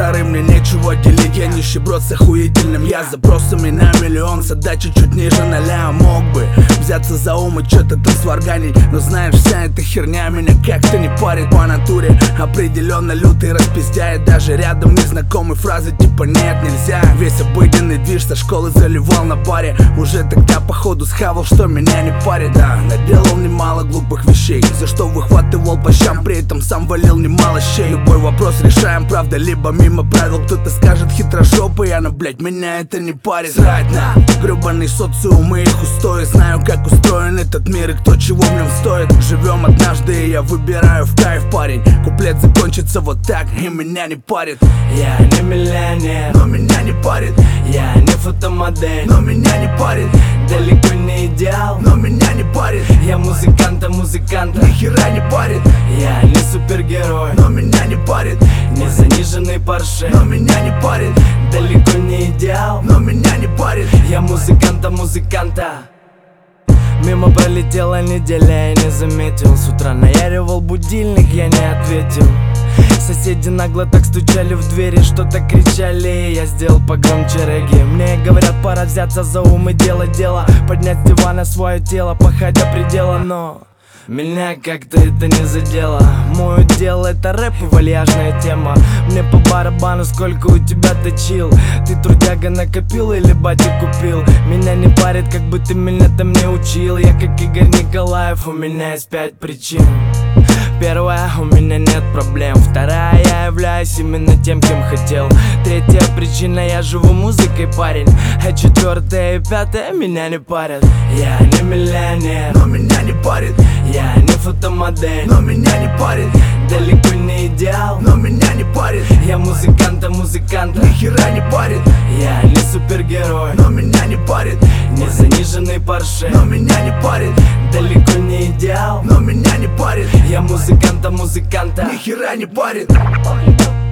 старый, мне нечего делить. Я нищеброд с охуительным, я с запросами на миллион. Задача чуть ниже 0. Мог бы взяться за ум и что-то там сварганить, но знаешь, вся эта херня меня как-то не парит. По натуре определенно лютый распиздяет. Даже рядом незнакомые фразы типа нет, нельзя. Весь обыденный движ со школы заливал на баре. Уже тогда походу схавал, что меня не парит. Да, наделал немало глупых вещей, за что выхватывал по щам, при этом сам валил немало щей. Любой вопрос решаем, правда, либо мимо правил. Кто-то скажет хитрожопый, но, блять, меня это не парит. Срать на гребаный социум и их устои. Знаю, как устроен этот мир и кто чего в нем стоит. Живем однажды, и я выбираю в кайф, парень. Куплет закончится вот так, и меня не парит. Я не миллионер, но меня не парит. я не фотомодель, но меня не парит. далеко не идеал, но меня не парит. я музыканта, Ни хера не парит. я не супергерой, но меня не парит. не заниженный Порше, но меня не парит. далеко не идеал, но меня не парит. я музыканта. Мимо пролетела неделя, я не заметил. С утра наяривал будильник, я не ответил. Соседи нагло так стучали в двери, что-то кричали. Я сделал погромче регги. Мне говорят, пора взяться за ум и делать дело. Поднять с дивана свое тело, походя предела. Но меня как-то это не задело. Мой удел это рэп и вальяжная тема. Мне по барабану, сколько у тебя точил. Ты трудяга накопил или батя купил? Меня не парит, как бы ты меня там не учил. Я как Игорь Николаев, у меня есть 5 причин. Первая, у меня нет проблем. Вторая, я являюсь именно тем, кем хотел. Третья причина, я живу музыкой, парень. А четвертая и пятая меня не парят. Я не миллионер, но меня не парит. я не фотомодель, но меня не парит. далеко не идеал, но меня не парит. я музыканта. Ни хера не парит. я не супергерой, но меня не парит. не заниженный Порше, но меня не парит. далеко не идеал, но меня не парит. я музыканта. Ни хера не парит.